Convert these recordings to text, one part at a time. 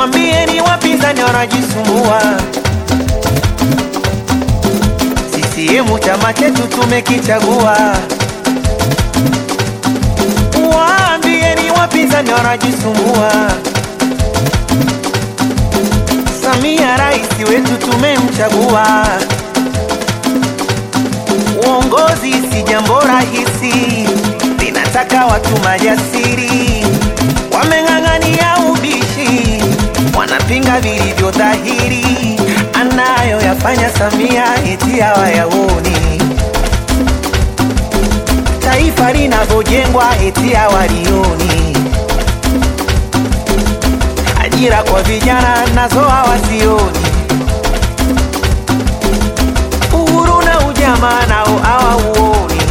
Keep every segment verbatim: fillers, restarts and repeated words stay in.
Uambieni wapinzani wanajisumbua. C C M chama chetu tumekichagua. Uambieni wapinzani wanajisumbua. Samia rais wetu tumemchagua. Uongozi si jambo rahisi, linataka watu majasiri. Wameng'ang'ania ubishi, wanapinga vilivyo dhahiri. Anayoyafanya Samia eti hawayaoni. Taifa linavyojengwa eti hawalioni. Ajira kwa vijana nazo hawazioni. Uhuru na ujamaa nao hawauoni.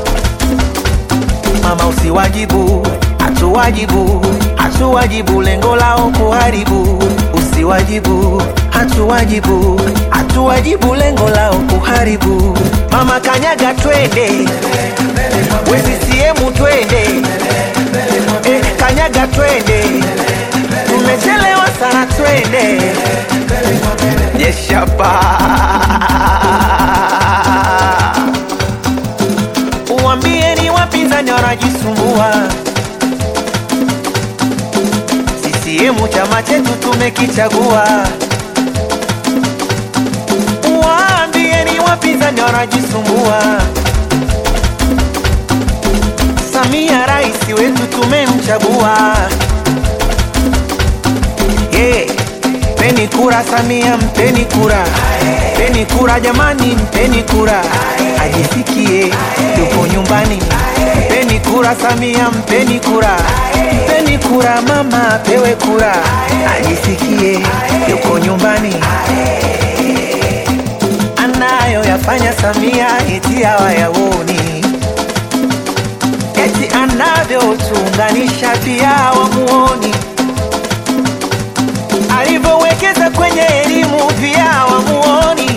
Mama usiwajibu, hatuwajibu, hatuwajibu lengo lao kuharibu. Usiwajibu, hatuwajibu, hatuwajibu lengo lao kuharibu. Mama kanyaga twende, we C C M twende, eh, kanyaga twende, tumechelewa sana twende. Yeshapa. Uambieni wapinzani wanajisumbua. C C M chama chetu tumekichagua. Uambieni wapinzani wanajisumbua. Samia rais wetu tumemchagua. Yeah. Mpeni kura Samia, mpeni kura. Mpeni kura jamani, mpeni kura. Ajisikie yupo nyumbani. Mpeni kura Samia, mpeni kura. Mpeni kura mama, pewe kura. Ajisikie yupo nyumbani. Anayoyafanya Samia eti hawayaoni. Eti anavyotuunganisha pia hawamuoni. Alivyowekeza kwenye elimu pia hawamuoni.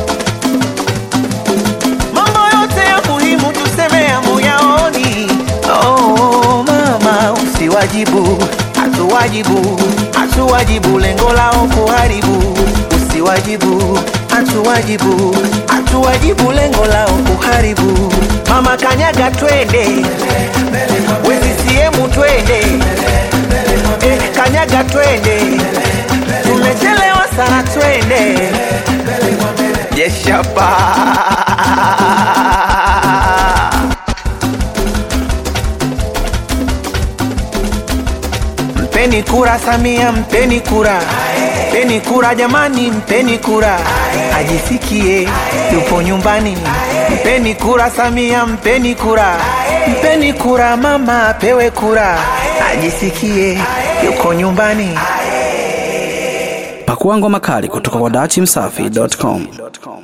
Mambo yote ya muhimu tuseme hamuyaoni. Oh mama usiwajibu, hatuwajibu, hatuwajibu lengo lao kuharibu. Usiwajibu, hatuwajibu, hatuwajibu lengo lao kuharibu. Mama kanyaga twende, we C C M twende, eh, kanyaga twende, tumechelewa sana twende. Yeshapa. Mpeni kura Samia, mpeni kura. Mpeni kura jamani, mpeni kura. Ajisikie yupo nyumbani. Mpeni kura Samia, mpeni kura. Mpeni kura mama, pewe kura. Ajisikie yuko nyumbani. Pakua ngoma kali kutoka kwa dachimsafi dot com.